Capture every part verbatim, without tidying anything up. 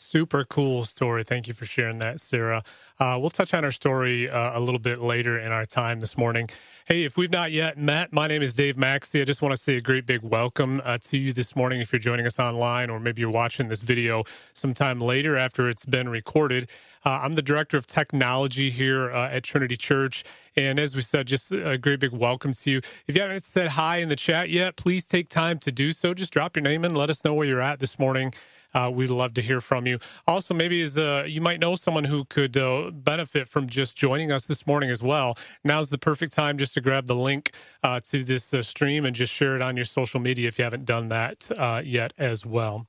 Super cool story. Thank you for sharing that, Sarah. Uh, we'll touch on our story uh, a little bit later in our time this morning. Hey, if we've not yet met, my name is Dave Maxey. I just want to say a great big welcome uh, to you this morning if you're joining us online, or maybe you're watching this video sometime later after it's been recorded. Uh, I'm the Director of Technology here uh, at Trinity Church. And as we said, just a great big welcome to you. If you haven't said hi in the chat yet, please take time to do so. Just drop your name in. Let us know where you're at this morning. Uh, we'd love to hear from you. Also, maybe as uh, you might know someone who could uh, benefit from just joining us this morning as well. Now's the perfect time just to grab the link uh, to this uh, stream and just share it on your social media if you haven't done that uh, yet as well.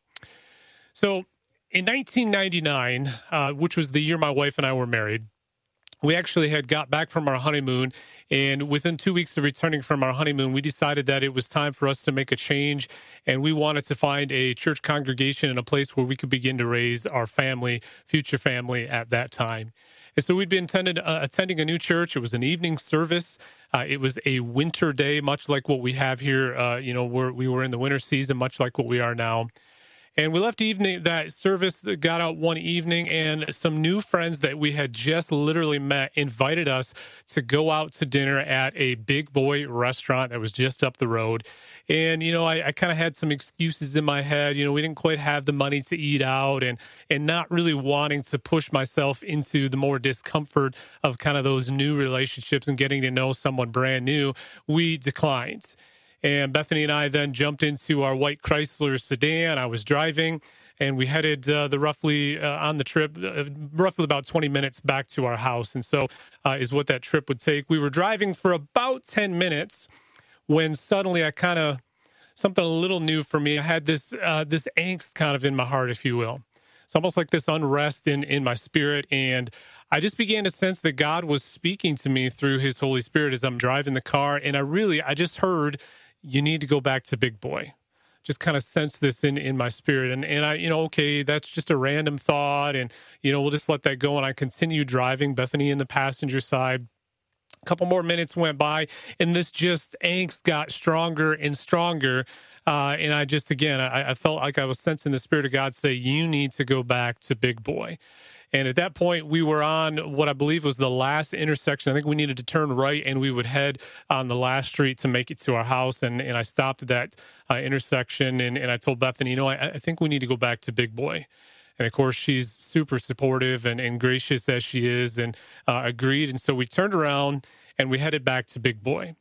So in nineteen ninety-nine, uh, which was the year my wife and I were married, we actually had got back from our honeymoon, and within two weeks of returning from our honeymoon, we decided that it was time for us to make a change, and we wanted to find a church congregation and a place where we could begin to raise our family, future family at that time. And so we'd been attended, uh, attending a new church. It was an evening service. Uh, it was a winter day, much like what we have here. Uh, you know, we're, we were in the winter season, much like what we are now. And we left evening that service, got out one evening, and some new friends that we had just literally met invited us to go out to dinner at a Big Boy restaurant that was just up the road. And, you know, I, I kind of had some excuses in my head. You know, we didn't quite have the money to eat out, and and not really wanting to push myself into the more discomfort of kind of those new relationships and getting to know someone brand new. We declined. And Bethany and I then jumped into our white Chrysler sedan. I was driving, and we headed uh, the roughly uh, on the trip, uh, roughly about twenty minutes back to our house. And so uh, is what that trip would take. We were driving for about ten minutes when suddenly I kind of, something a little new for me. I had this uh, this angst kind of in my heart, if you will. It's almost like this unrest in, in my spirit. And I just began to sense that God was speaking to me through his Holy Spirit as I'm driving the car. And I really, I just heard, you need to go back to Big Boy. Just kind of sense this in, in my spirit. And, and I, you know, okay, that's just a random thought. And, you know, we'll just let that go. And I continued driving, Bethany in the passenger side. A couple more minutes went by, and this just angst got stronger and stronger. Uh, and I just, again, I, I felt like I was sensing the Spirit of God say, you need to go back to Big Boy. And at that point, we were on what I believe was the last intersection. I think we needed to turn right, and we would head on the last street to make it to our house. And, and I stopped at that uh, intersection, and, and I told Bethany, you know, I, I think we need to go back to Big Boy. And, of course, she's super supportive and, and gracious as she is, and uh, agreed. And so we turned around, and we headed back to Big Boy.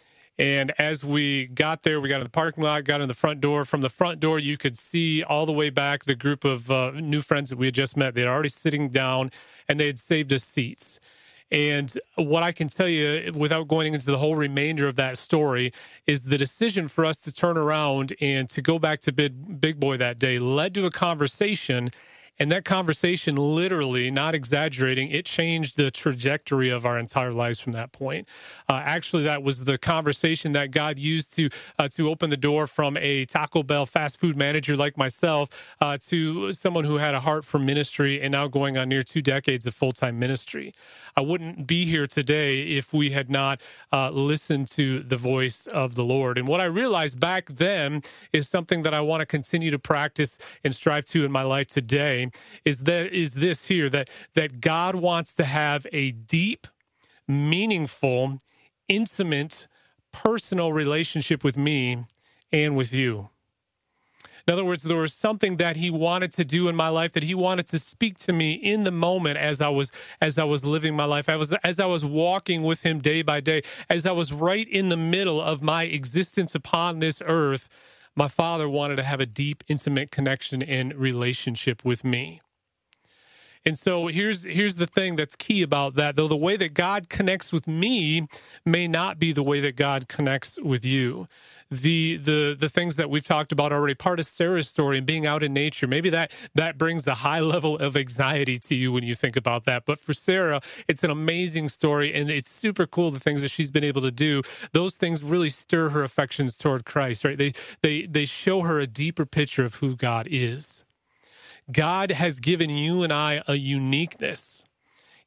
And as we got there, we got in the parking lot, got in the front door. From the front door, you could see all the way back the group of uh, new friends that we had just met. They'd already sitting down, and they had saved us seats. And what I can tell you, without going into the whole remainder of that story, is the decision for us to turn around and to go back to Big, Big Boy that day led to a conversation. And that conversation, literally, not exaggerating, it changed the trajectory of our entire lives from that point. Uh, actually, that was the conversation that God used to uh, to open the door from a Taco Bell fast food manager like myself uh, to someone who had a heart for ministry and now going on near two decades of full-time ministry. I wouldn't be here today if we had not uh, listened to the voice of the Lord. And what I realized back then is something that I want to continue to practice and strive to in my life today. Is that is this here that that God wants to have a deep, meaningful, intimate, personal relationship with me and with you. In other words, there was something that he wanted to do in my life, that he wanted to speak to me in the moment as I was as I was living my life. I was as I was walking with him day by day, as I was right in the middle of my existence upon this earth. My Father wanted to have a deep, intimate connection and relationship with me. And so here's here's the thing that's key about that. Though the way that God connects with me may not be the way that God connects with you. The the the things that we've talked about already, part of Sarah's story and being out in nature, maybe that that brings a high level of anxiety to you when you think about that. But for Sarah, it's an amazing story, and it's super cool, the things that she's been able to do. Those things really stir her affections toward Christ, right? They they they show her a deeper picture of who God is. God has given you and I a uniqueness.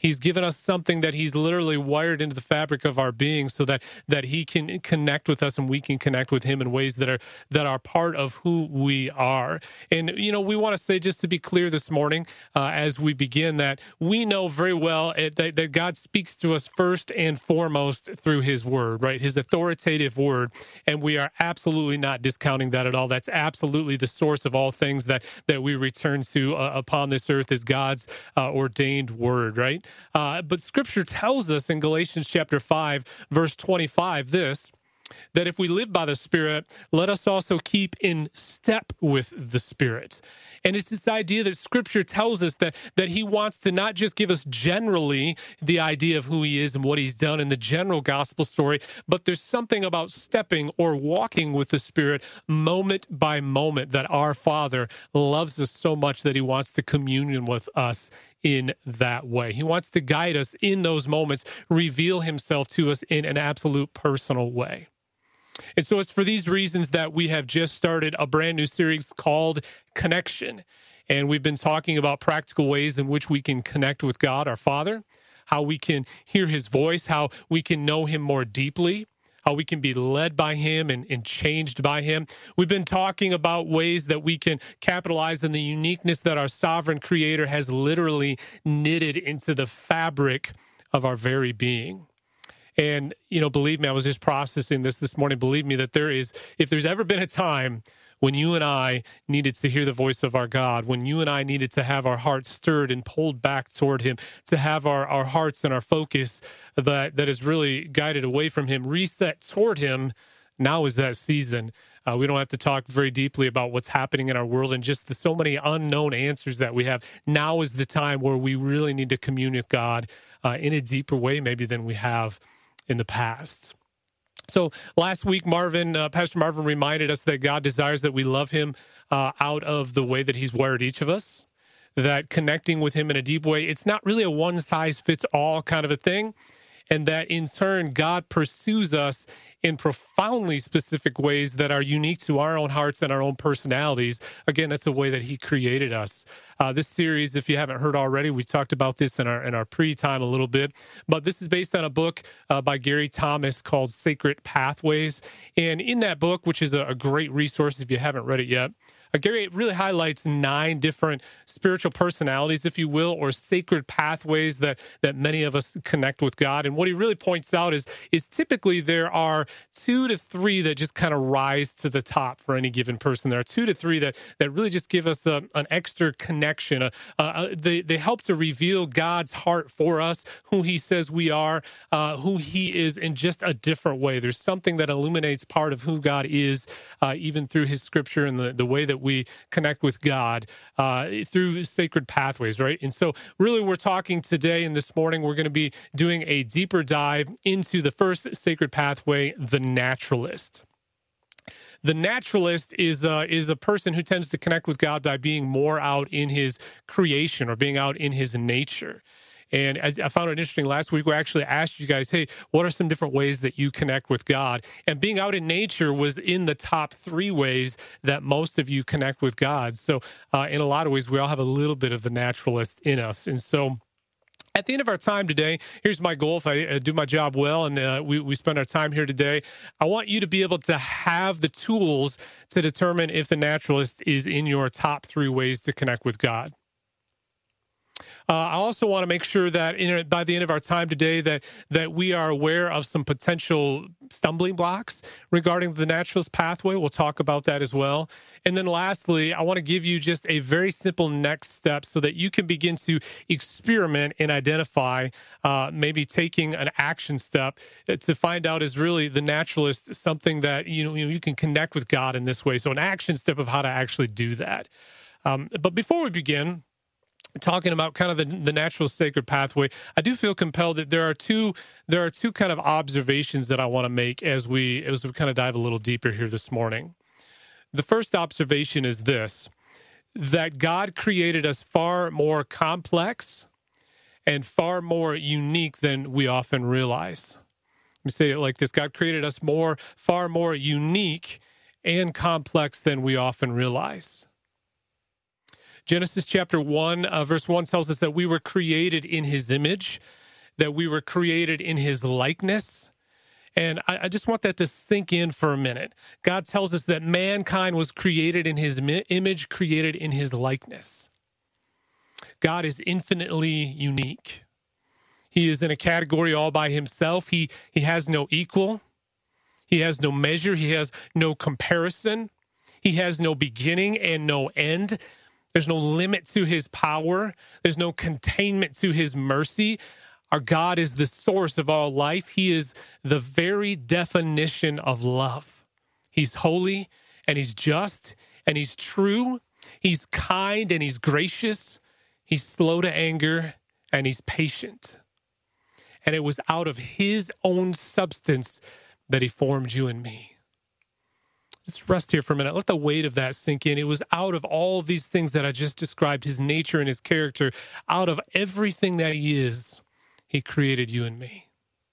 He's given us something that he's literally wired into the fabric of our being so that that he can connect with us and we can connect with him in ways that are that are part of who we are. And, you know, we want to say, just to be clear this morning, uh, as we begin, that we know very well uh, that, that God speaks to us first and foremost through his word, right? His authoritative word. And we are absolutely not discounting that at all. That's absolutely the source of all things that, that we return to uh, upon this earth, is God's uh, ordained word, right? Uh, but Scripture tells us in Galatians chapter five, verse twenty-five, this, that if we live by the Spirit, let us also keep in step with the Spirit. And it's this idea that Scripture tells us that, that he wants to not just give us generally the idea of who he is and what he's done in the general gospel story, but there's something about stepping or walking with the Spirit moment by moment, that our Father loves us so much that he wants to communion with us in that way. He wants to guide us in those moments, reveal himself to us in an absolute personal way. And so it's for these reasons that we have just started a brand new series called Connection. And we've been talking about practical ways in which we can connect with God, our Father, how we can hear his voice, how we can know him more deeply, how we can be led by him and, and changed by him. We've been talking about ways that we can capitalize on the uniqueness that our sovereign creator has literally knitted into the fabric of our very being. And, you know, believe me, I was just processing this this morning. Believe me that there is, if there's ever been a time when you and I needed to hear the voice of our God, when you and I needed to have our hearts stirred and pulled back toward him, to have our, our hearts and our focus that, that is really guided away from him, reset toward him, now is that season. Uh, we don't have to talk very deeply about what's happening in our world and just the so many unknown answers that we have. Now is the time where we really need to commune with God uh, in a deeper way maybe than we have in the past. So last week, Marvin, uh, Pastor Marvin reminded us that God desires that we love him uh, out of the way that he's wired each of us, that connecting with him in a deep way, it's not really a one-size-fits-all kind of a thing, and that in turn, God pursues us in profoundly specific ways that are unique to our own hearts and our own personalities. Again, that's the way that he created us. Uh, this series, if you haven't heard already, we talked about this in our in our pre-time a little bit, but this is based on a book uh, by Gary Thomas called Sacred Pathways. And in that book, which is a, a great resource if you haven't read it yet, Uh, Gary really highlights nine different spiritual personalities, if you will, or sacred pathways that that many of us connect with God. And what he really points out is, is typically there are two to three that just kind of rise to the top for any given person. There are two to three that that really just give us a, an extra connection. Uh, uh, they, they help to reveal God's heart for us, who he says we are, uh, who he is in just a different way. There's something that illuminates part of who God is, uh, even through his scripture and the, the way that we connect with God uh, through sacred pathways, right? And so really we're talking today and this morning, we're going to be doing a deeper dive into the first sacred pathway, the naturalist. The naturalist is uh, is a person who tends to connect with God by being more out in his creation or being out in his nature. And as I found it interesting, last week we actually asked you guys, hey, what are some different ways that you connect with God? And being out in nature was in the top three ways that most of you connect with God. So uh, in a lot of ways, we all have a little bit of the naturalist in us. And so at the end of our time today, here's my goal. If I uh, do my job well and uh, we, we spend our time here today, I want you to be able to have the tools to determine if the naturalist is in your top three ways to connect with God. Uh, I also want to make sure that in, by the end of our time today that that we are aware of some potential stumbling blocks regarding the naturalist pathway. We'll talk about that as well. And then lastly, I want to give you just a very simple next step so that you can begin to experiment and identify uh, maybe taking an action step to find out, is really the naturalist something that you know, you know you can connect with God in this way. So an action step of how to actually do that. Um, but before we begin talking about kind of the, the natural sacred pathway, I do feel compelled that there are two there are two kind of observations that I want to make as we as we kind of dive a little deeper here this morning. The first observation is this: that God created us far more complex and far more unique than we often realize. Let me say it like this: God created us more, far more unique and complex than we often realize. Genesis chapter one, uh, verse one tells us that we were created in his image, that we were created in his likeness. And I, I just want that to sink in for a minute. God tells us that mankind was created in his mi- image, created in his likeness. God is infinitely unique. He is in a category all by himself. He, he has no equal. He has no measure. He has no comparison. He has no beginning and no end. There's no limit to his power. There's no containment to his mercy. Our God is the source of all life. He is the very definition of love. He's holy and he's just and he's true. He's kind and he's gracious. He's slow to anger and he's patient. And it was out of his own substance that he formed you and me. Just rest here for a minute. Let the weight of that sink in. It was out of all of these things that I just described, his nature and his character, out of everything that he is, he created you and me.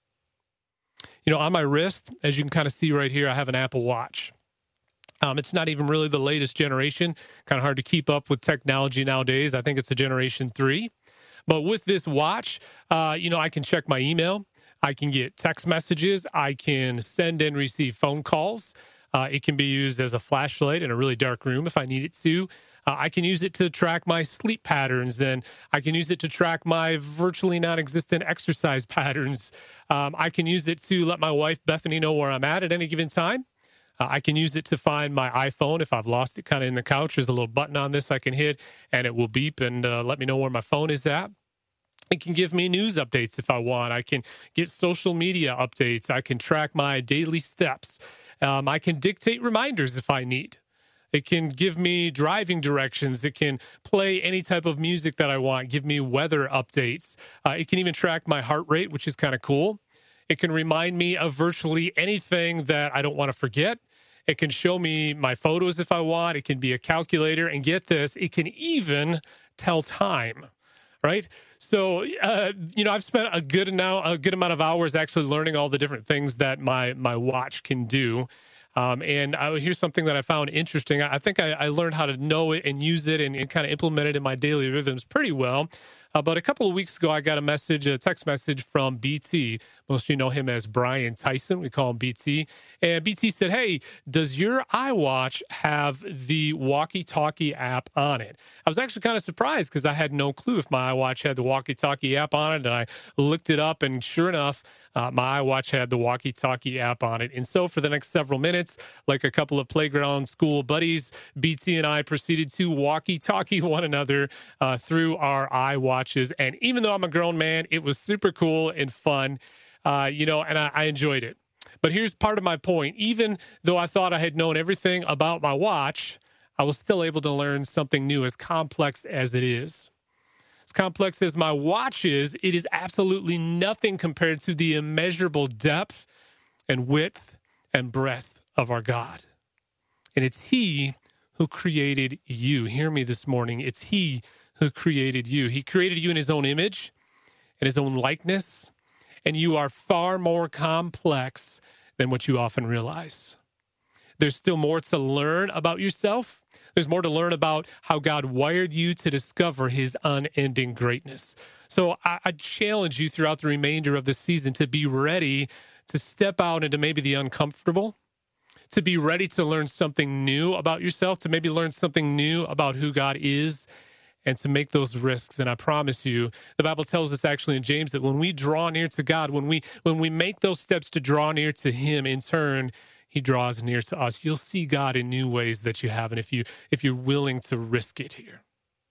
You know, on my wrist, as you can kind of see right here, I have an Apple Watch. Um, it's not even really the latest generation. Kind of hard to keep up with technology nowadays. I think it's a generation three. But with this watch, uh, you know, I can check my email. I can get text messages. I can send and receive phone calls. Uh, it can be used as a flashlight in a really dark room if I need it to. Uh, I can use it to track my sleep patterns, and I can use it to track my virtually non-existent exercise patterns. Um, I can use it to let my wife, Bethany, know where I'm at at any given time. Uh, I can use it to find my iPhone if I've lost it kind of in the couch. There's a little button on this I can hit, and it will beep and uh, let me know where my phone is at. It can give me news updates if I want. I can get social media updates. I can track my daily steps. Um, I can dictate reminders if I need. It can give me driving directions. It can play any type of music that I want, give me weather updates. Uh, it can even track my heart rate, which is kind of cool. It can remind me of virtually anything that I don't want to forget. It can show me my photos if I want. It can be a calculator. And get this, it can even tell time, right? So, uh, you know, I've spent a good now a good amount of hours actually learning all the different things that my my watch can do. Um, and I, here's something that I found interesting. I, I think I, I learned how to know it and use it and, and kind of implement it in my daily rhythms pretty well. Uh, but a couple of weeks ago, I got a message, a text message from B T. Most of you know him as Brian Tyson. We call him B T. And B T said, hey, does your iWatch have the walkie-talkie app on it? I was actually kind of surprised because I had no clue if my iWatch had the walkie-talkie app on it. And I looked it up, and sure enough, Uh, my iWatch had the walkie-talkie app on it. And so for the next several minutes, like a couple of playground school buddies, B T and I proceeded to walkie-talkie one another uh, through our iWatches. And even though I'm a grown man, it was super cool and fun, uh, you know, and I, I enjoyed it. But here's part of my point. Even though I thought I had known everything about my watch, I was still able to learn something new, as complex as it is. As complex as my watch is, it is absolutely nothing compared to the immeasurable depth and width and breadth of our God. And it's He who created you. Hear me this morning. It's He who created you. He created you in His own image and His own likeness, and you are far more complex than what you often realize. There's still more to learn about yourself. There's more to learn about how God wired you to discover His unending greatness. So I, I challenge you throughout the remainder of the season to be ready to step out into maybe the uncomfortable, to be ready to learn something new about yourself, to maybe learn something new about who God is, and to make those risks. And I promise you, the Bible tells us actually in James that when we draw near to God, when we when we make those steps to draw near to Him, in turn, He draws near to us. You'll see God in new ways that you haven't if you if you're willing to risk it here.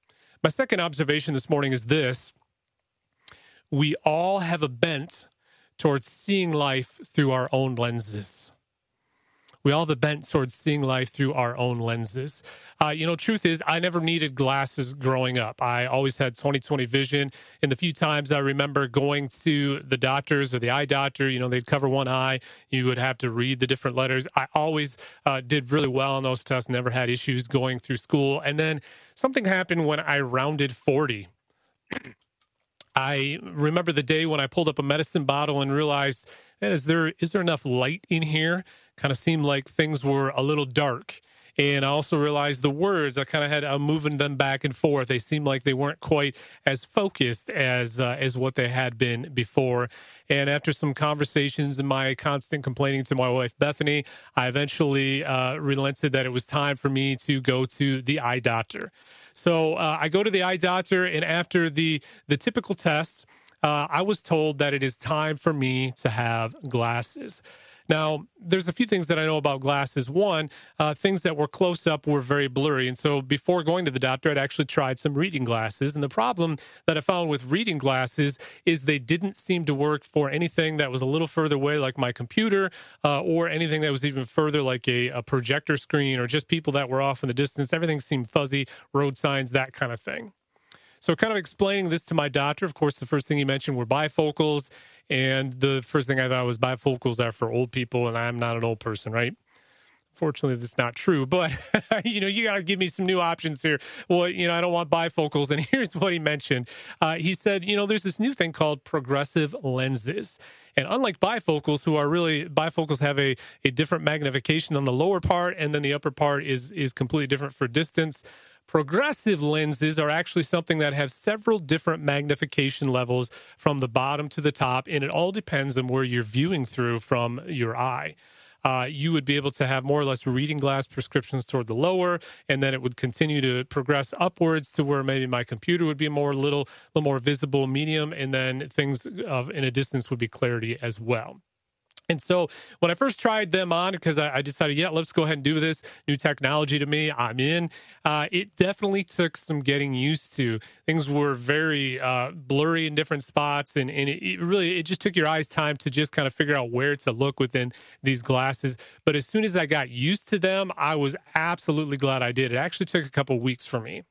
My second observation this morning is this: we all have a bent towards seeing life through our own lenses. We all have a bent towards seeing life through our own lenses. Uh, you know, truth is, I never needed glasses growing up. I always had twenty twenty vision. And the few times I remember going to the doctors or the eye doctor, you know, they'd cover one eye. You would have to read the different letters. I always uh, did really well on those tests, never had issues going through school. And then something happened when I rounded forty. I remember the day when I pulled up a medicine bottle and realized, man, is there is there enough light in here? Kind of seemed like things were a little dark And I also realized the words, I kind of had, I'm moving them back and forth. They seemed like they weren't quite as focused as uh, as what they had been before. And after some conversations and my constant complaining to my wife, Bethany, I eventually uh, relented that it was time for me to go to the eye doctor. So uh, I go to the eye doctor, and after the the typical tests, uh, I was told that it is time for me to have glasses. Now, there's a few things that I know about glasses. One, uh, things that were close up were very blurry. And so before going to the doctor, I'd actually tried some reading glasses. And the problem that I found with reading glasses is they didn't seem to work for anything that was a little further away, like my computer, uh, or anything that was even further, like a, a projector screen, or just people that were off in the distance. Everything seemed fuzzy, road signs, that kind of thing. So kind of explaining this to my doctor, of course, the first thing he mentioned were bifocals. And the first thing I thought was bifocals are for old people, and I'm not an old person, right? Fortunately, that's not true. But, you know, you got to give me some new options here. Well, you know, I don't want bifocals. And here's what he mentioned. Uh, he said, you know, there's this new thing called progressive lenses. And unlike bifocals, who are really, bifocals have a, a different magnification on the lower part, and then the upper part is is completely different for distance. Progressive lenses are actually something that have several different magnification levels from the bottom to the top, and it all depends on where you're viewing through from your eye. Uh, you would be able to have more or less reading glass prescriptions toward the lower, and then it would continue to progress upwards to where maybe my computer would be more little, little more visible, medium, and then things of in a distance would be clarity as well. And so when I first tried them on, because I, I decided, yeah, let's go ahead and do this. New technology to me, I'm in. Uh, it definitely took some getting used to. Things were very uh, blurry in different spots, and, and it, it really, it just took your eyes time to just kind of figure out where to look within these glasses. But as soon as I got used to them, I was absolutely glad I did. It actually took a couple weeks for me.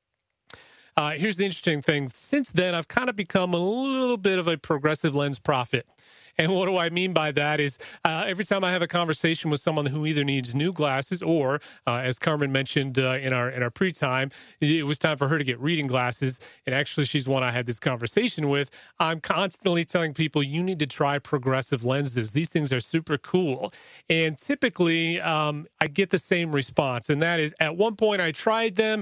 Uh, here's the interesting thing. Since then, I've kind of become a little bit of a progressive lens prophet. And what do I mean by that is uh, every time I have a conversation with someone who either needs new glasses or, uh, as Carmen mentioned uh, in our in our pre-time, it was time for her to get reading glasses. And actually, she's one I had this conversation with. I'm constantly telling people, you need to try progressive lenses. These things are super cool. And typically, um, I get the same response. And that is, at one point, I tried them,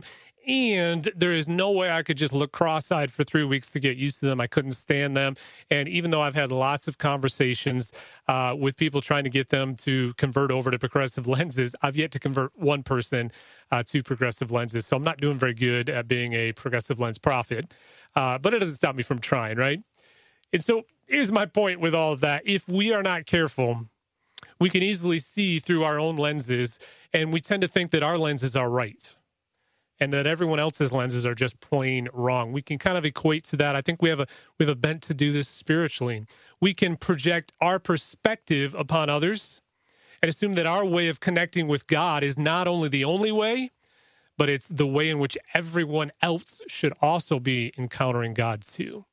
and there is no way I could just look cross-eyed for three weeks to get used to them. I couldn't stand them. And even though I've had lots of conversations uh, with people trying to get them to convert over to progressive lenses, I've yet to convert one person uh, to progressive lenses. So I'm not doing very good at being a progressive lens prophet. Uh, but it doesn't stop me from trying, right? And so here's my point with all of that. If we are not careful, we can easily see through our own lenses, and we tend to think that our lenses are right, and that everyone else's lenses are just plain wrong. We can kind of equate to that. I think we have a we have a bent to do this spiritually. We can project our perspective upon others and assume that our way of connecting with God is not only the only way, but it's the way in which everyone else should also be encountering God too.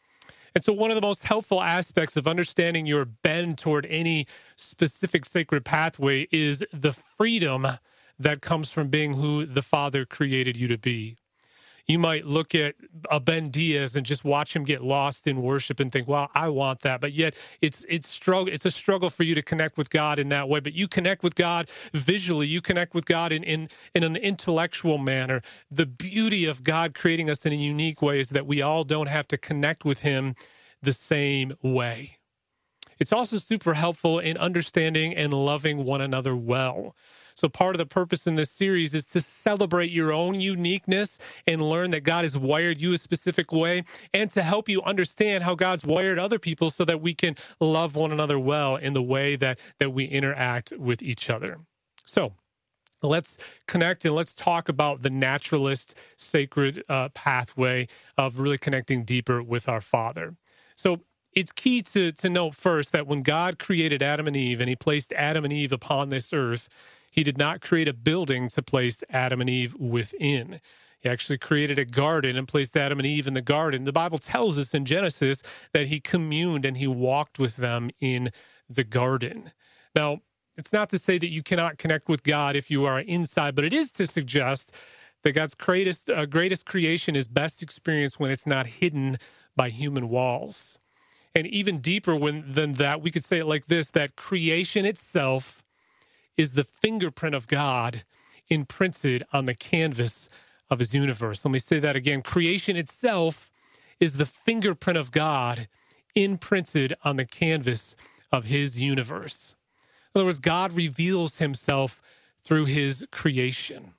And so one of the most helpful aspects of understanding your bend toward any specific sacred pathway is the freedom that comes from being who the Father created you to be. You might look at a Ben Diaz and just watch him get lost in worship and think, wow, I want that. But yet it's it's struggle. It's a struggle for you to connect with God in that way. But you connect with God visually. You connect with God in, in, in an intellectual manner. The beauty of God creating us in a unique way is that we all don't have to connect with him the same way. It's also super helpful in understanding and loving one another well. So part of the purpose in this series is to celebrate your own uniqueness and learn that God has wired you a specific way, and to help you understand how God's wired other people so that we can love one another well in the way that, that we interact with each other. So let's connect and let's talk about the naturalist sacred uh, pathway of really connecting deeper with our Father. So it's key to, to note first that when God created Adam and Eve and he placed Adam and Eve upon this earth, he did not create a building to place Adam and Eve within. He actually created a garden and placed Adam and Eve in the garden. The Bible tells us in Genesis that he communed and he walked with them in the garden. Now, it's not to say that you cannot connect with God if you are inside, but it is to suggest that God's greatest, uh, greatest creation is best experienced when it's not hidden by human walls. And even deeper when, than that, we could say it like this, that creation itself is the fingerprint of God imprinted on the canvas of his universe. Let me say that again. Creation itself is the fingerprint of God imprinted on the canvas of his universe. In other words, God reveals himself through his creation.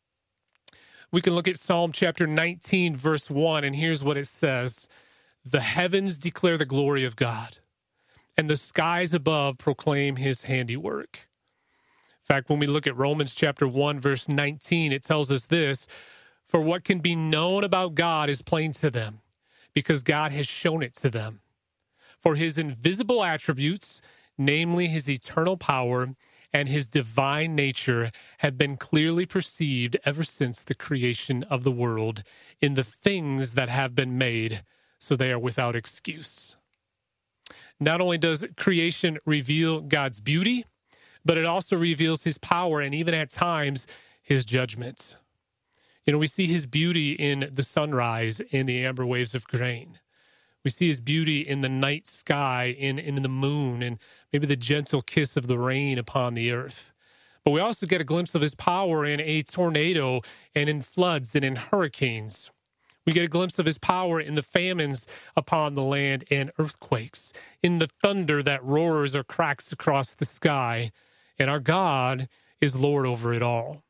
We can look at Psalm chapter nineteen, verse one, and here's what it says. The heavens declare the glory of God, and the skies above proclaim his handiwork. In fact, when we look at Romans chapter one, verse nineteen, it tells us this, for what can be known about God is plain to them, because God has shown it to them. For his invisible attributes, namely his eternal power and his divine nature, have been clearly perceived ever since the creation of the world in the things that have been made, so they are without excuse. Not only does creation reveal God's beauty, but it also reveals his power and even at times his judgment. You know, we see his beauty in the sunrise in the amber waves of grain. We see his beauty in the night sky, in, in the moon, and maybe the gentle kiss of the rain upon the earth. But we also get a glimpse of his power in a tornado and in floods and in hurricanes. We get a glimpse of his power in the famines upon the land and earthquakes, in the thunder that roars or cracks across the sky. And our God is Lord over it all.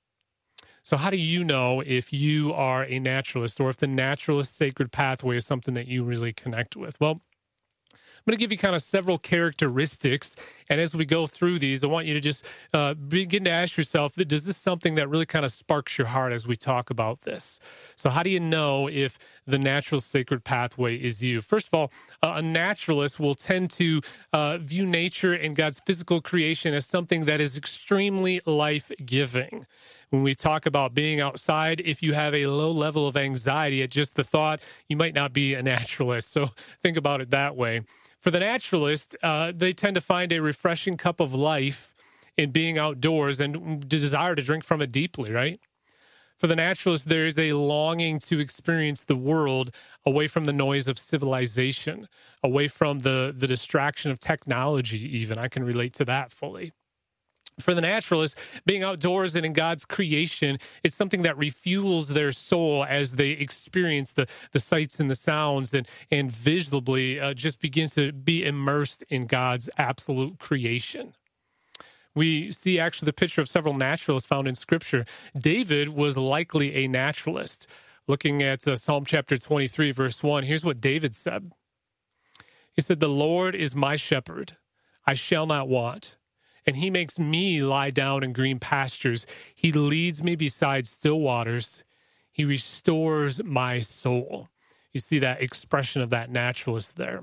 So how do you know if you are a naturalist or if the naturalist sacred pathway is something that you really connect with? Well, I'm going to give you kind of several characteristics. And as we go through these, I want you to just uh, begin to ask yourself, does this something that really kind of sparks your heart as we talk about this? So how do you know if the natural sacred pathway is you? First of all, uh, a naturalist will tend to uh, view nature and God's physical creation as something that is extremely life-giving. When we talk about being outside, if you have a low level of anxiety at just the thought, you might not be a naturalist. So think about it that way. For the naturalist, uh, they tend to find a refreshing cup of life in being outdoors and desire to drink from it deeply, right? For the naturalist, there is a longing to experience the world away from the noise of civilization, away from the, the distraction of technology even. I can relate to that fully. For the naturalist, being outdoors and in God's creation, it's something that refuels their soul as they experience the, the sights and the sounds and, and visibly uh, just begins to be immersed in God's absolute creation. We see actually the picture of several naturalists found in Scripture. David was likely a naturalist. Looking at uh, Psalm chapter twenty-three, verse one, here's what David said. He said, "The Lord is my shepherd, I shall not want. And he makes me lie down in green pastures. He leads me beside still waters. He restores my soul." You see that expression of that naturalist there.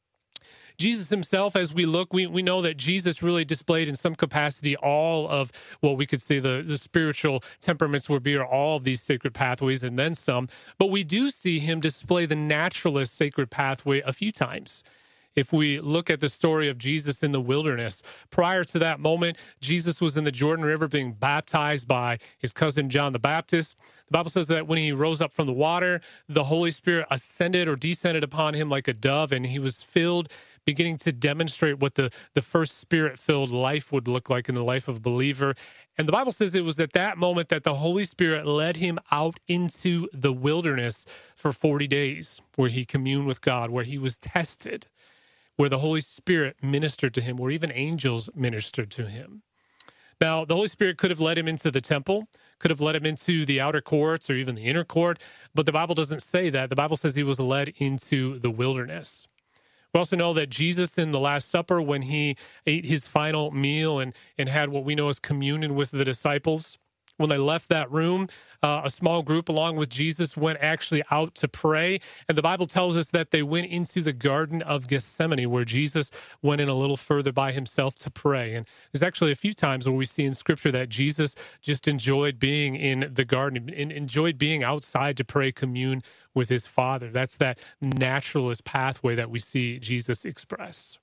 Jesus himself, as we look, we, we know that Jesus really displayed in some capacity all of what we could say the, the spiritual temperaments would be, or all of these sacred pathways and then some. But we do see him display the naturalist sacred pathway a few times. If we look at the story of Jesus in the wilderness, prior to that moment, Jesus was in the Jordan River being baptized by his cousin John the Baptist. The Bible says that when he rose up from the water, the Holy Spirit ascended or descended upon him like a dove, and he was filled, beginning to demonstrate what the, the first spirit-filled life would look like in the life of a believer. And the Bible says it was at that moment that the Holy Spirit led him out into the wilderness for forty days, where he communed with God, where he was tested, where the Holy Spirit ministered to him, where even angels ministered to him. Now, the Holy Spirit could have led him into the temple, could have led him into the outer courts or even the inner court, but the Bible doesn't say that. The Bible says he was led into the wilderness. We also know that Jesus in the Last Supper, when he ate his final meal and, and had what we know as communion with the disciples, when they left that room, uh, a small group along with Jesus went actually out to pray. And the Bible tells us that they went into the Garden of Gethsemane, where Jesus went in a little further by himself to pray. And there's actually a few times where we see in Scripture that Jesus just enjoyed being in the garden and enjoyed being outside to pray, commune with his Father. That's that naturalist pathway that we see Jesus express.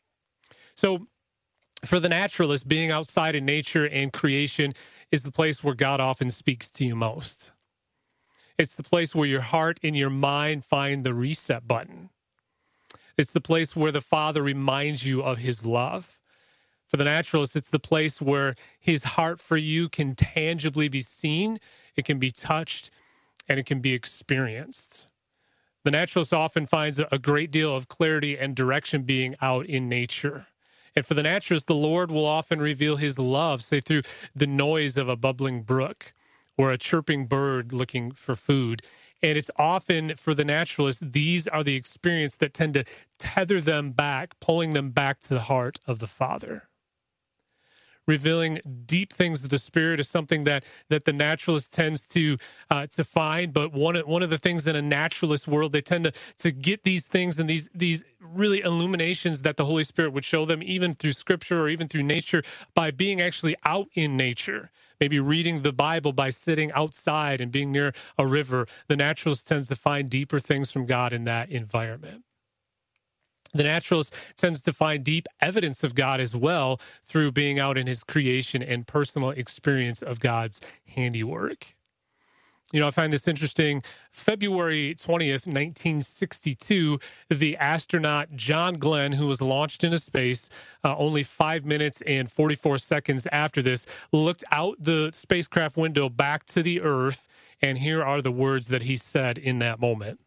So for the naturalist, being outside in nature and creation is the place where God often speaks to you most. It's the place where your heart and your mind find the reset button. It's the place where the Father reminds you of his love. For the naturalist, it's the place where his heart for you can tangibly be seen, it can be touched, and it can be experienced. The naturalist often finds a great deal of clarity and direction being out in nature. And for the naturalist, the Lord will often reveal his love, say through the noise of a bubbling brook or a chirping bird looking for food. And it's often for the naturalist, these are the experiences that tend to tether them back, pulling them back to the heart of the Father. Revealing deep things of the Spirit is something that that the naturalist tends to uh, to find. But one of, one of the things in a naturalist world, they tend to to get these things and these these really illuminations that the Holy Spirit would show them, even through Scripture or even through nature, by being actually out in nature. Maybe reading the Bible by sitting outside and being near a river. The naturalist tends to find deeper things from God in that environment. The naturalist tends to find deep evidence of God as well through being out in his creation and personal experience of God's handiwork. You know, I find this interesting. February twentieth, nineteen sixty-two, the astronaut John Glenn, who was launched into space uh, only five minutes and forty-four seconds after this, looked out the spacecraft window back to the Earth, and here are the words that he said in that moment.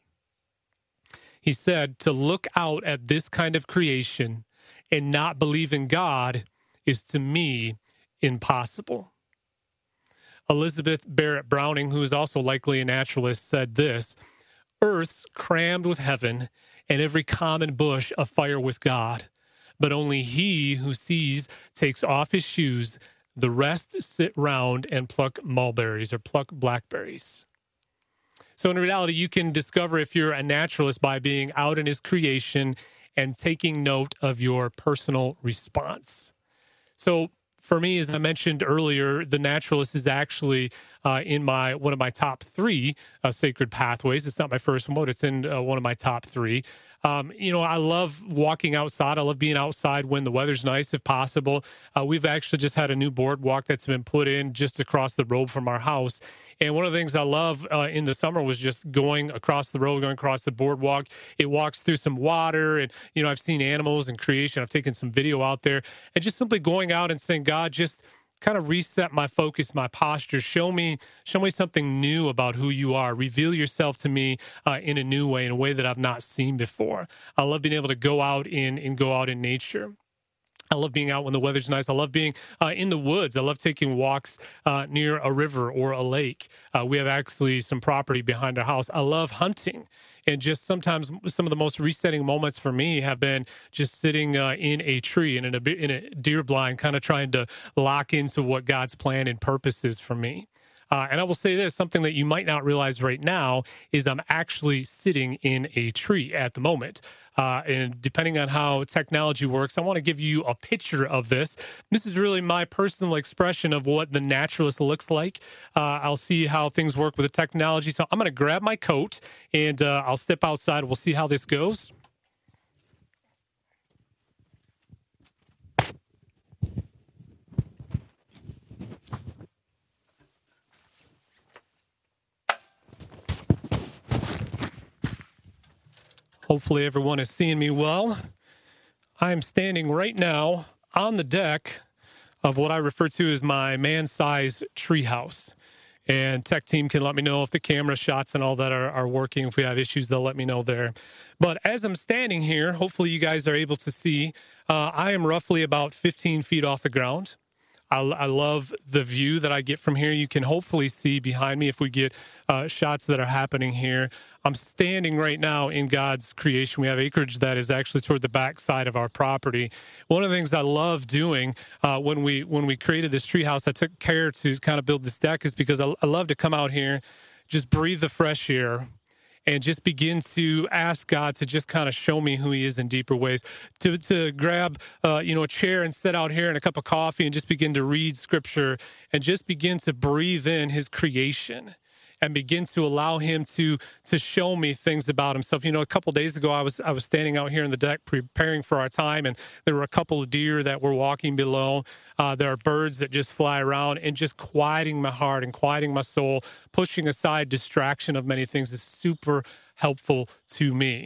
He said, "To look out at this kind of creation and not believe in God is to me impossible." Elizabeth Barrett Browning, who is also likely a naturalist, said this: "Earth's crammed with heaven and every common bush afire with God. But only he who sees takes off his shoes. The rest sit round and pluck mulberries or pluck blackberries." So in reality, you can discover if you're a naturalist by being out in his creation and taking note of your personal response. So for me, as I mentioned earlier, the naturalist is actually uh, in my one of my top three uh, sacred pathways. It's not my first one, but it's in uh, one of my top three. Um, you know, I love walking outside. I love being outside when the weather's nice, if possible. Uh, we've actually just had a new boardwalk that's been put in just across the road from our house. And one of the things I love uh, in the summer was just going across the road, going across the boardwalk. It walks through some water, and, you know, I've seen animals and creation. I've taken some video out there, and just simply going out and saying, God, just kind of reset my focus, my posture. Show me, show me something new about who you are. Reveal yourself to me uh, in a new way, in a way that I've not seen before. I love being able to go out in and go out in nature. I love being out when the weather's nice. I love being uh, in the woods. I love taking walks uh, near a river or a lake. Uh, we have actually some property behind our house. I love hunting. And just sometimes some of the most resetting moments for me have been just sitting uh, in a tree and in a, in a deer blind, kind of trying to lock into what God's plan and purpose is for me. Uh, and I will say this, something that you might not realize right now is I'm actually sitting in a tree at the moment. Uh, and depending on how technology works, I want to give you a picture of this. This is really my personal expression of what the naturalist looks like. Uh, I'll see how things work with the technology. So I'm going to grab my coat and uh, I'll step outside. We'll see how this goes. Hopefully everyone is seeing me well. I am standing right now on the deck of what I refer to as my man-sized treehouse. And tech team can let me know if the camera shots and all that are, are working. If we have issues, they'll let me know there. But as I'm standing here, hopefully you guys are able to see, uh, I am roughly about fifteen feet off the ground. I, I love the view that I get from here. You can hopefully see behind me if we get uh, shots that are happening here. I'm standing right now in God's creation. We have acreage that is actually toward the back side of our property. One of the things I love doing uh, when we when we created this treehouse, I took care to kind of build this deck, is because I, I love to come out here, just breathe the fresh air, and just begin to ask God to just kind of show me who he is in deeper ways, to to grab, uh, you know, a chair and sit out here and a cup of coffee and just begin to read scripture and just begin to breathe in his creation and begin to allow him to to show me things about himself. You know, a couple days ago, I was I was standing out here on the deck preparing for our time, and there were a couple of deer that were walking below. Uh, there are birds that just fly around, and just quieting my heart and quieting my soul, pushing aside distraction of many things is super helpful to me.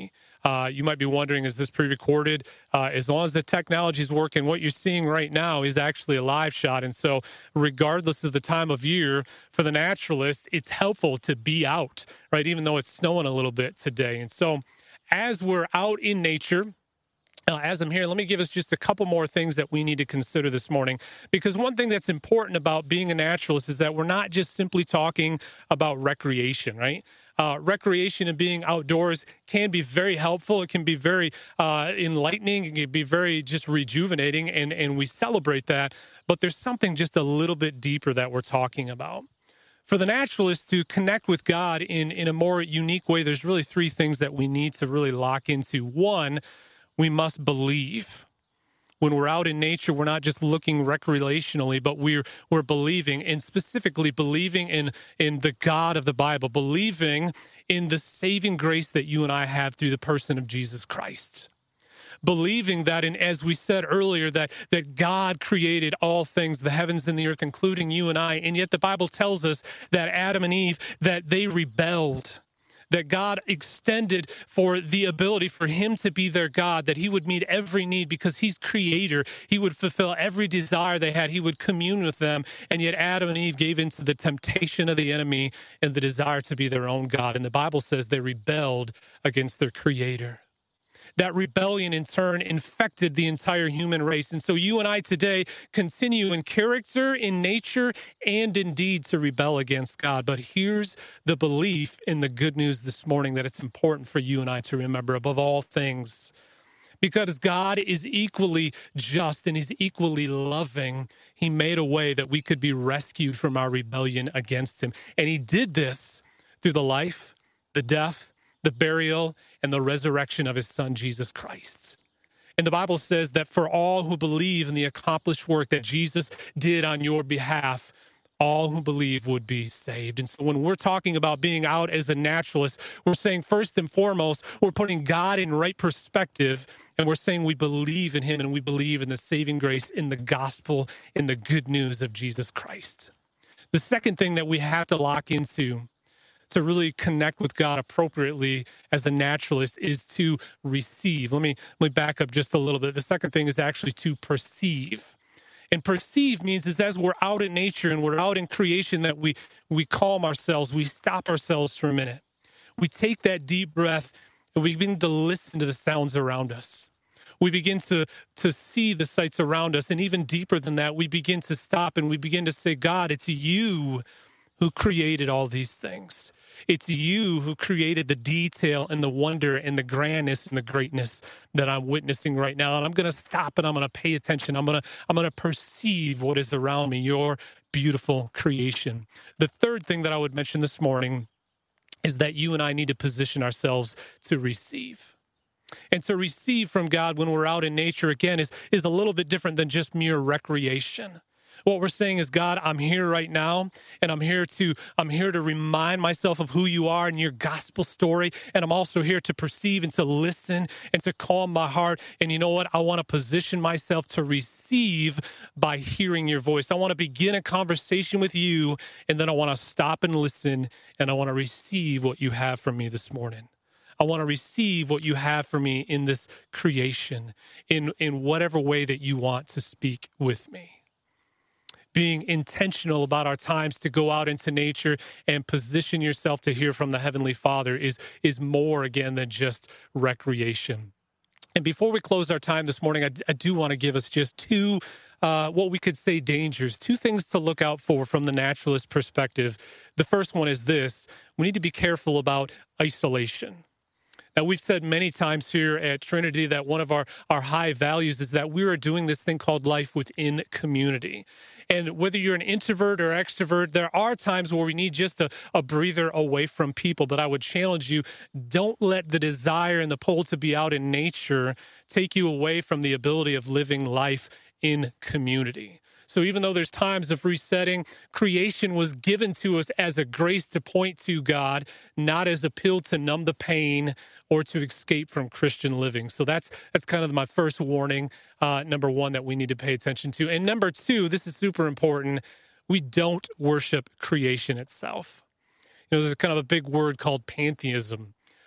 Uh, you might be wondering, is this pre-recorded? Uh, as long as the technology is working, what you're seeing right now is actually a live shot. And so regardless of the time of year, for the naturalist, it's helpful to be out, right? Even though it's snowing a little bit today. And so as we're out in nature, Uh, as I'm here, let me give us just a couple more things that we need to consider this morning. Because one thing that's important about being a naturalist is that we're not just simply talking about recreation, right? Uh, recreation and being outdoors can be very helpful. It can be very uh, enlightening. It can be very just rejuvenating, and, and we celebrate that. But there's something just a little bit deeper that we're talking about. For the naturalist to connect with God in, in a more unique way, there's really three things that we need to really lock into. One, we must believe. When we're out in nature, we're not just looking recreationally, but we're we're believing, and specifically believing in, in the God of the Bible, believing in the saving grace that you and I have through the person of Jesus Christ. Believing that, and as we said earlier, that, that God created all things, the heavens and the earth, including you and I, and yet the Bible tells us that Adam and Eve, that they rebelled. That God extended for the ability for him to be their God, that he would meet every need because he's creator. He would fulfill every desire they had. He would commune with them. And yet Adam and Eve gave into the temptation of the enemy and the desire to be their own God. And the Bible says they rebelled against their creator. That rebellion in turn infected the entire human race. And so you and I today continue in character, in nature, and in deed to rebel against God. But here's the belief in the good news this morning that it's important for you and I to remember above all things. Because God is equally just and he's equally loving, he made a way that we could be rescued from our rebellion against him. And he did this through the life, the death, the burial, and the resurrection of his son, Jesus Christ. And the Bible says that for all who believe in the accomplished work that Jesus did on your behalf, all who believe would be saved. And so when we're talking about being out as a naturalist, we're saying first and foremost, we're putting God in right perspective, and we're saying we believe in him and we believe in the saving grace, in the gospel, in the good news of Jesus Christ. The second thing that we have to lock into to really connect with God appropriately as a naturalist is to receive. Let me, let me back up just a little bit. The second thing is actually to perceive. And perceive means is as we're out in nature and we're out in creation that we, we calm ourselves, we stop ourselves for a minute. We take that deep breath and we begin to listen to the sounds around us. We begin to, to see the sights around us. And even deeper than that, we begin to stop and we begin to say, God, it's you who created all these things. It's you who created the detail and the wonder and the grandness and the greatness that I'm witnessing right now. And I'm going to stop and I'm going to pay attention. I'm going to I'm going to perceive what is around me, your beautiful creation. The third thing that I would mention this morning is that you and I need to position ourselves to receive. And to receive from God when we're out in nature, again, is, is a little bit different than just mere recreation. What we're saying is, God, I'm here right now, and I'm here to I'm here to remind myself of who you are and your gospel story, and I'm also here to perceive and to listen and to calm my heart. And you know what? I want to position myself to receive by hearing your voice. I want to begin a conversation with you, and then I want to stop and listen, and I want to receive what you have for me this morning. I want to receive what you have for me in this creation, in, in whatever way that you want to speak with me. Being intentional about our times to go out into nature and position yourself to hear from the Heavenly Father is, is more, again, than just recreation. And before we close our time this morning, I, I do want to give us just two, uh, what we could say dangers, two things to look out for from the naturalist perspective. The first one is this: we need to be careful about isolation. Now, we've said many times here at Trinity that one of our, our high values is that we are doing this thing called life within community. And whether you're an introvert or extrovert, there are times where we need just a, a breather away from people. But I would challenge you, don't let the desire and the pull to be out in nature take you away from the ability of living life in community. So even though there's times of resetting, creation was given to us as a grace to point to God, not as a pill to numb the pain or to escape from Christian living. So that's that's kind of my first warning, uh, number one, that we need to pay attention to. And number two, this is super important, we don't worship creation itself. You know, there's kind of a big word called pantheism.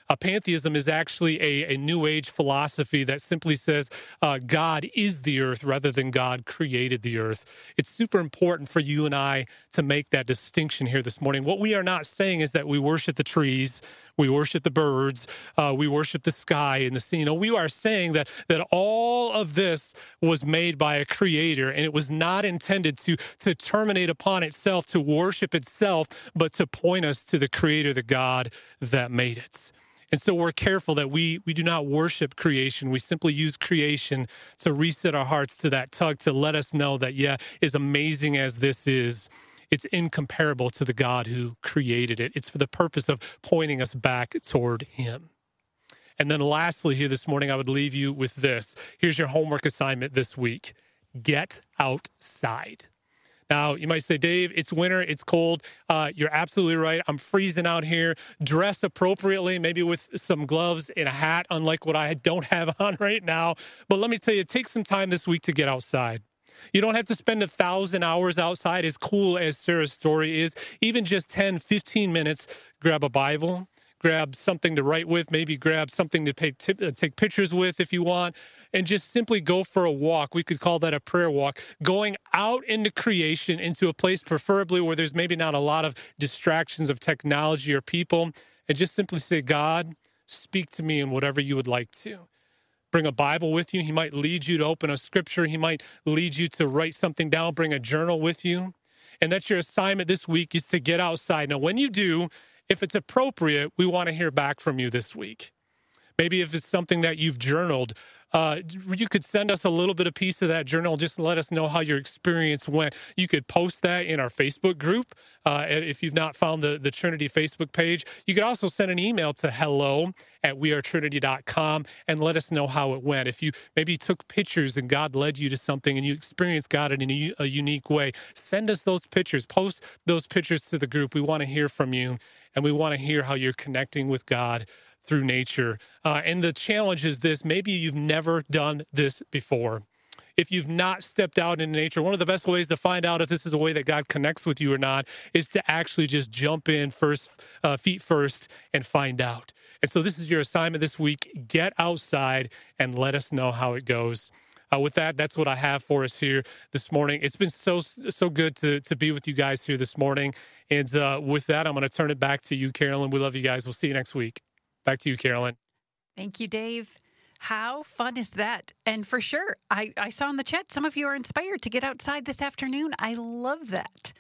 Uh, pantheism is actually a, a New Age philosophy that simply says uh, God is the earth rather than God created the earth. It's super important for you and I to make that distinction here this morning. What we are not saying is that we worship the trees, we worship the birds, uh, we worship the sky and the sea. No, we are saying that that all of this was made by a creator, and it was not intended to, to terminate upon itself, to worship itself, but to point us to the creator, the God that made it. And so we're careful that we we do not worship creation. We simply use creation to reset our hearts to that tug, to let us know that, yeah, as amazing as this is, it's incomparable to the God who created it. It's for the purpose of pointing us back toward him. And then lastly here this morning, I would leave you with this. Here's your homework assignment this week. Get outside. Now, you might say, Dave, it's winter, it's cold. Uh, you're absolutely right. I'm freezing out here. Dress appropriately, maybe with some gloves and a hat, unlike what I don't have on right now. But let me tell you, take some time this week to get outside. You don't have to spend a thousand hours outside, as cool as Sarah's story is. Even just ten, fifteen minutes, grab a Bible, grab something to write with, maybe grab something to take, t- take pictures with if you want, and just simply go for a walk. We could call that a prayer walk. Going out into creation, into a place preferably where there's maybe not a lot of distractions of technology or people, and just simply say, God, speak to me in whatever you would like to. Bring a Bible with you. He might lead you to open a scripture. He might lead you to write something down. Bring a journal with you. And that's your assignment this week, is to get outside. Now, when you do, if it's appropriate, we want to hear back from you this week. Maybe if it's something that you've journaled, uh, you could send us a little bit of piece of that journal. Just let us know how your experience went. You could post that in our Facebook group. Uh, if you've not found the, the Trinity Facebook page, you could also send an email to hello at we are trinity dot com and let us know how it went. If you maybe took pictures and God led you to something and you experienced God in a, a unique way, send us those pictures. Post those pictures to the group. We want to hear from you, and we want to hear how you're connecting with God through nature. Uh, and the challenge is this: maybe you've never done this before. If you've not stepped out into nature, one of the best ways to find out if this is a way that God connects with you or not is to actually just jump in first, uh, feet first, and find out. And so this is your assignment this week. Get outside and let us know how it goes. Uh, with that, that's what I have for us here this morning. It's been so, so good to, to be with you guys here this morning. And uh, with that, I'm going to turn it back to you, Carolyn. We love you guys. We'll see you next week. Back to you, Carolyn. Thank you, Dave. How fun is that? And for sure, I, I saw in the chat, some of you are inspired to get outside this afternoon. I love that.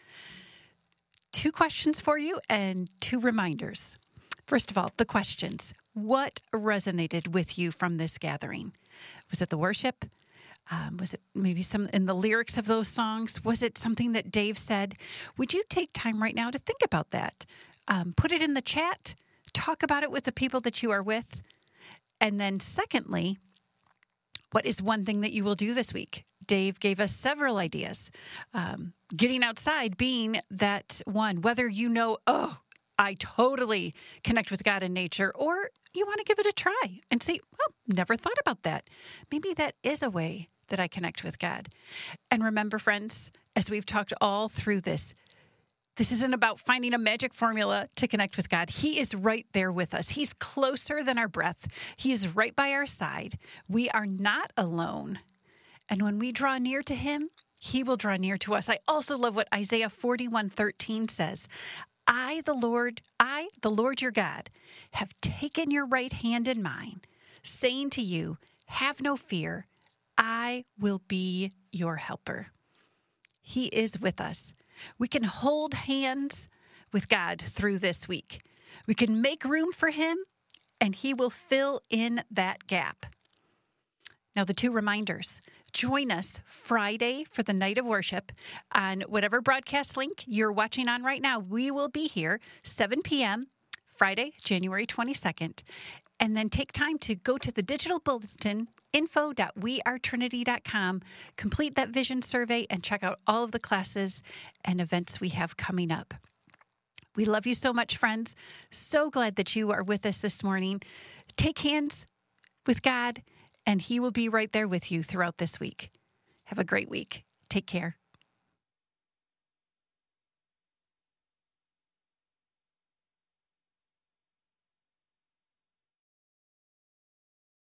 Two questions for you and two reminders. First of all, the questions. What resonated with you from this gathering? Was it the worship? Um, was it maybe some in the lyrics of those songs? Was it something that Dave said? Would you take time right now to think about that? Um, put it in the chat. Talk about it with the people that you are with. And then secondly, what is one thing that you will do this week? Dave gave us several ideas. Um, getting outside being that one, whether you know, oh, I totally connect with God in nature, or you want to give it a try and say, well, never thought about that. Maybe that is a way that I connect with God. And remember, friends, as we've talked all through this, this isn't about finding a magic formula to connect with God. He is right there with us. He's closer than our breath. He is right by our side. We are not alone. And when we draw near to him, he will draw near to us. I also love what Isaiah forty-one thirteen says. I, the Lord, I, the Lord your God, have taken your right hand in mine, saying to you, have no fear. I will be your helper. He is with us. We can hold hands with God through this week. We can make room for him, and he will fill in that gap. Now, the two reminders. Join us Friday for the night of worship on whatever broadcast link you're watching on right now. We will be here seven p.m. Friday, January twenty-second. And then take time to go to the digital bulletin, info dot we are trinity dot com, complete that vision survey, and check out all of the classes and events we have coming up. We love you so much, friends. So glad that you are with us this morning. Take hands with God, and he will be right there with you throughout this week. Have a great week. Take care.